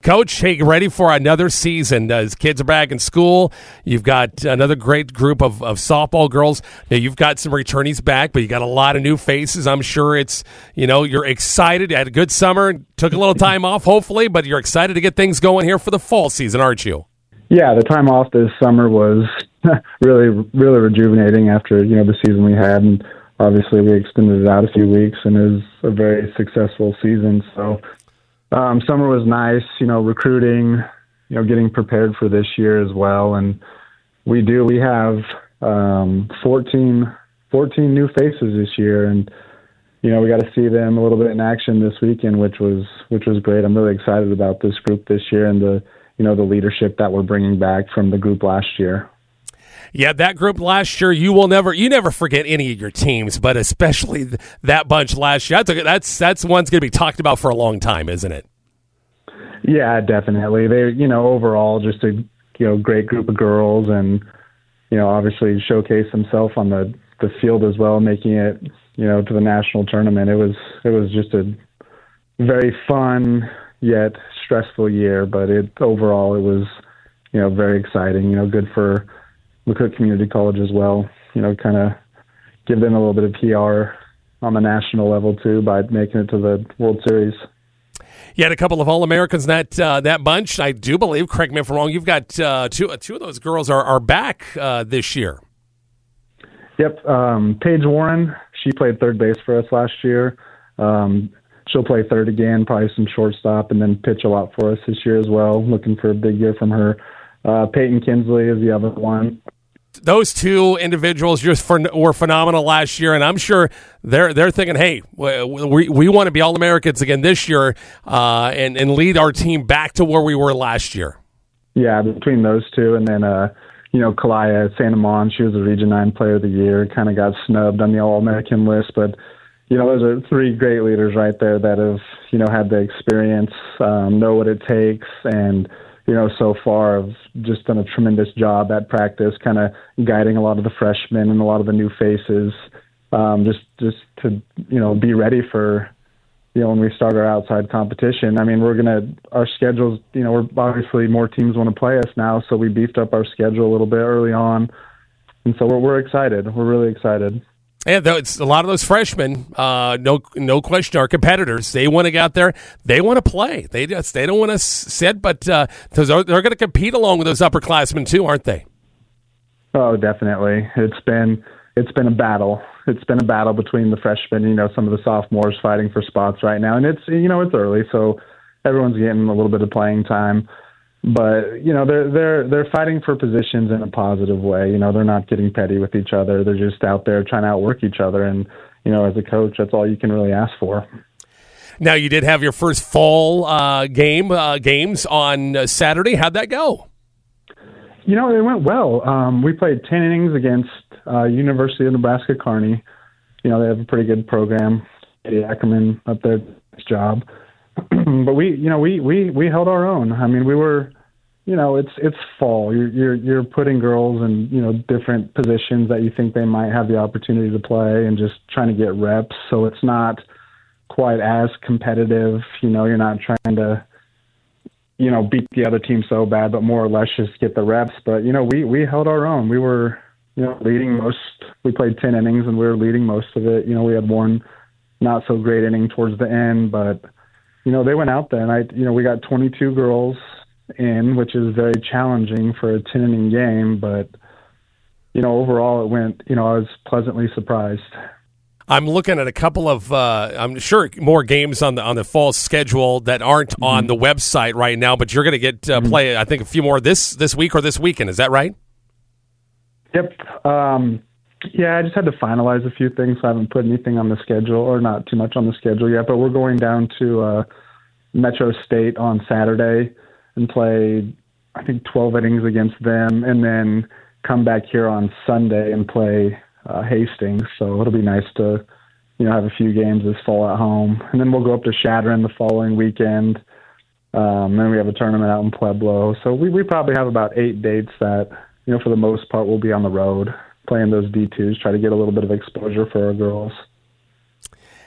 Coach, hey, ready for another season. As kids are back in school, you've got another great group of softball girls. Now, you've got some returnees back, but you got a lot of new faces. I'm sure it's, you're excited. You had a good summer, took a little time off, hopefully, but you're excited to get things going here for the fall season, aren't you? Yeah, the time off this summer was really, really rejuvenating after, the season we had. And obviously we extended it out a few weeks, and it was a very successful season. So summer was nice, recruiting, getting prepared for this year as well. And we have 14 new faces this year, and we got to see them a little bit in action this weekend, which was great. I'm really excited about this group this year and the leadership that we're bringing back from the group last year. Yeah, that group last year, you never forget any of your teams, but especially that bunch last year. That's one's going to be talked about for a long time, isn't it? Yeah, definitely. They, overall, just a great group of girls, and obviously showcase themselves on the field as well, making it to the national tournament. It was just a very fun yet stressful year, but overall it was very exciting. Good for McCook Community College as well. Kind of give them a little bit of PR on the national level too by making it to the World Series. You had a couple of All-Americans that bunch, I do believe. Correct me if I'm wrong. You've got two of those girls are back this year. Yep. Paige Warren, she played third base for us last year. She'll play third again, probably some shortstop, and then pitch a lot for us this year as well. Looking for a big year from her. Peyton Kinsley is the other one. Those two individuals were phenomenal last year, and I'm sure they're thinking, hey, we want to be All-Americans again this year and lead our team back to where we were last year. Yeah, between those two, and then Kalaya Santamon, she was a Region 9 Player of the Year, kind of got snubbed on the All-American list, but those are three great leaders right there that have, had the experience, know what it takes, and, so far have just done a tremendous job at practice, kind of guiding a lot of the freshmen and a lot of the new faces, just to, be ready for, when we start our outside competition. I mean, our schedules, we're obviously more teams want to play us now, so we beefed up our schedule a little bit early on. And so we're excited. We're really excited. And it's a lot of those freshmen, no question, are competitors. They want to get out there. They want to play. They don't want to sit, but they're going to compete along with those upperclassmen too, aren't they? Oh, definitely. It's been a battle. It's been a battle between the freshmen, some of the sophomores fighting for spots right now, and it's early, so everyone's getting a little bit of playing time. But they're fighting for positions in a positive way. They're not getting petty with each other. They're just out there trying to outwork each other. And as a coach, that's all you can really ask for. Now, you did have your first fall games on Saturday. How'd that go? It went well. We played 10 innings against University of Nebraska Kearney. They have a pretty good program. Eddie Ackerman up there, nice job. But we held our own. I mean, we were, it's fall. You're putting girls in, different positions that you think they might have the opportunity to play, and just trying to get reps. So it's not quite as competitive. You're not trying to, beat the other team so bad, but more or less just get the reps. But, we held our own. We were, leading most. We played 10 innings and we were leading most of it. We had one not so great inning towards the end, but they went out there, and we got 22 girls in, which is very challenging for a 10-inning game. But, overall it went, I was pleasantly surprised. I'm looking at a couple of, I'm sure more games on the fall schedule that aren't on the website right now, but you're going to get play, I think, a few more this week or this weekend. Is that right? Yep. Yeah, I just had to finalize a few things. I haven't put anything on the schedule, or not too much on the schedule yet, but we're going down to Metro State on Saturday and play, I think, 12 innings against them, and then come back here on Sunday and play Hastings. So it'll be nice to, have a few games this fall at home. And then we'll go up to Chadron the following weekend. Then we have a tournament out in Pueblo. So we probably have about 8 dates that, for the most part, we'll be on the road playing those D2s, try to get a little bit of exposure for our girls.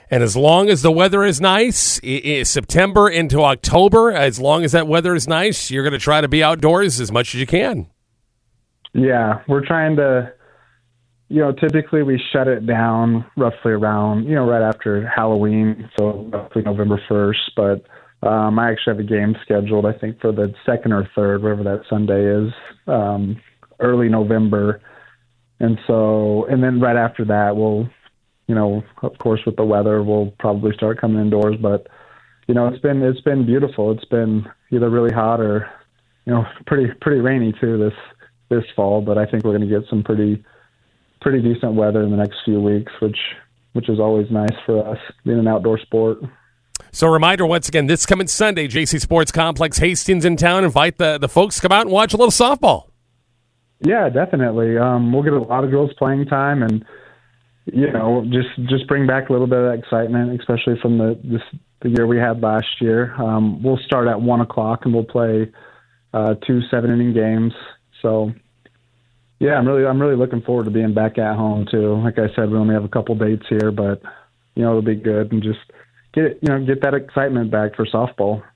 And as long as the weather is nice, September into October, as long as that weather is nice, you're going to try to be outdoors as much as you can. Yeah, we're trying to, typically we shut it down roughly around, right after Halloween, so roughly November 1st. But I actually have a game scheduled, I think, for the 2nd or 3rd, wherever that Sunday is, early November. And then right after that, we'll, of course, with the weather, we'll probably start coming indoors. But, it's been beautiful. It's been either really hot or, pretty rainy too this fall. But I think we're going to get some pretty decent weather in the next few weeks, which is always nice for us being an outdoor sport. So a reminder, once again, this coming Sunday, JC Sports Complex, Hastings in town. Invite the folks to come out and watch a little softball. Yeah, definitely. We'll get a lot of girls playing time, and just bring back a little bit of that excitement, especially from the year we had last year. We'll start at 1:00 and we'll play 2 7-inning games. So yeah, I'm really looking forward to being back at home too. Like I said, we only have a couple dates here, but it'll be good and just get that excitement back for softball.